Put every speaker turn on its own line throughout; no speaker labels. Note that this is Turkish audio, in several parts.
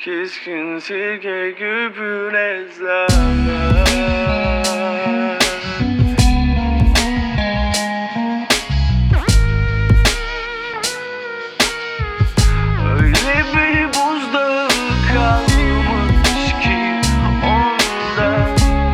Keskin sirke küpüne zarar. Öyle bir buzdağı kalmış ki onda.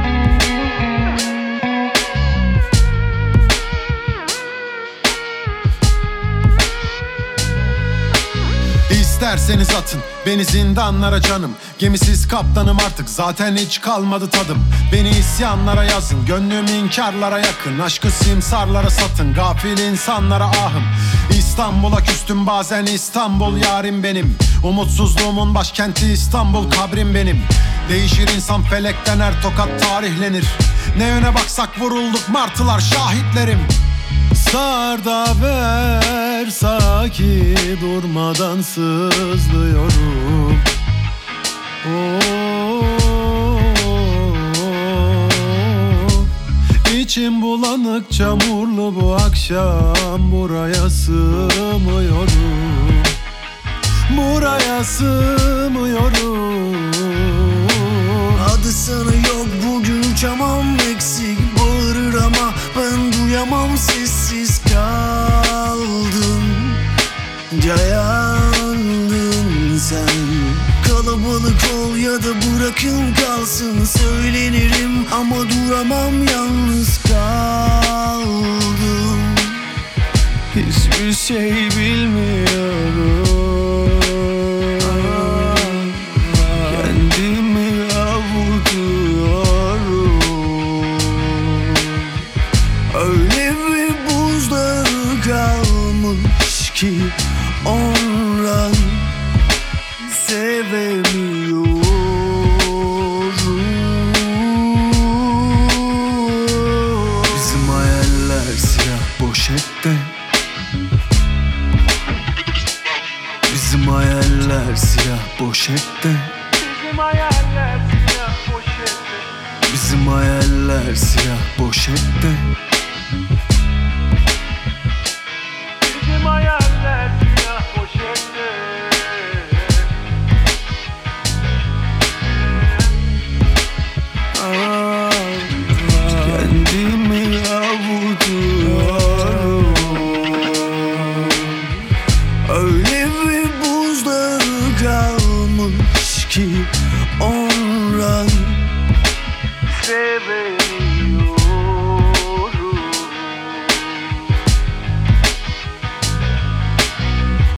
İsterseniz atın beni zindanlara canım. Gemisiz kaptanım artık, zaten hiç kalmadı tadım. Beni isyanlara yazın, gönlüm inkarlara yakın. Aşkı simsarlara satın, gafil insanlara ahım. İstanbul'a küstüm bazen, İstanbul yarim benim. Umutsuzluğumun başkenti İstanbul, kabrim benim. Değişir insan felekten, her tokat tarihlenir. Ne yöne baksak vurulduk, martılar şahitlerim. Sar da ver saki, durmadan sızlıyorum. İçim bulanık, çamurlu bu akşam. Buraya sığmıyorum. Buraya sığmıyorum.
Adı sana yok bugün, uçamam eksik. Bağırır ama ben duyamam, sessiz kaldım. Yayandın sen. Kalabalık ol ya da bırakın kalsın. Söylenirim ama duramam, yalnız kaldım.
Hiçbir şey bilmiyorum. Kendimi avutuyorum.
Öyle bir buzdağı kalmış ki ondan sevemiyorum. Bizim hayaller siyah poşette. Bizim hayaller siyah poşette.
Bizim hayaller siyah poşette.
Bizim hayaller siyah poşette.
Bizim hayaller siyah poşette. Kendimi avutuyorum.
Öyle bir buzdağı kalmış ki ondan
Severim.